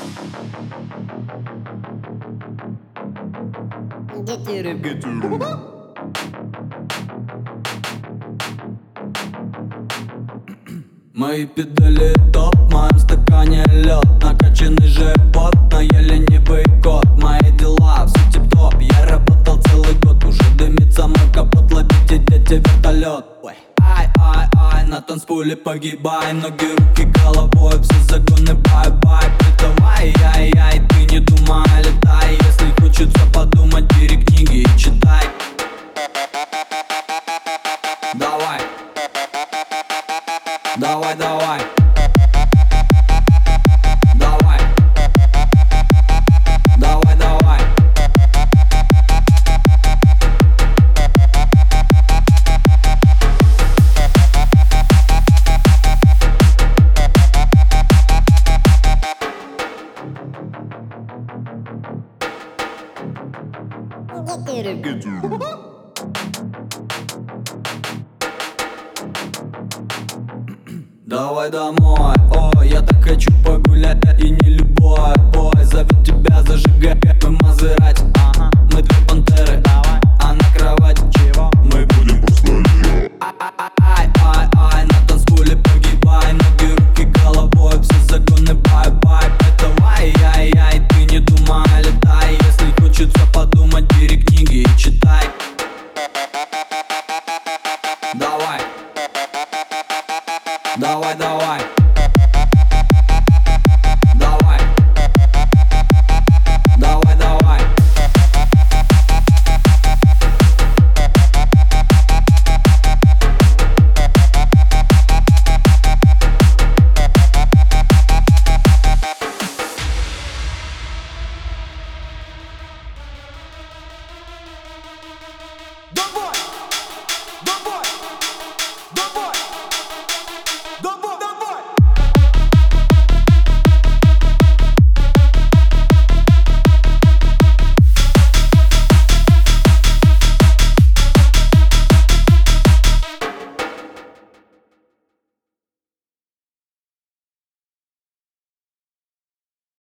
Мои педали топ, в моем стакане лед, накачанный живот, но я ленивый кот. Мои дела все тип-топ, я работал целый год. Уже дымится мой капот, ловите, дети, вертолет. Ай-ай-ай, на танцполе погибай. Ноги, руки, головой, все загоны, бай-бай. Притавай, ай-яй, ты не думай, летай. Если хочется подумать, бери книги и читай. Давай, давай, давай. Давай, давай, давай. Давай домой, о, я так хочу погулять.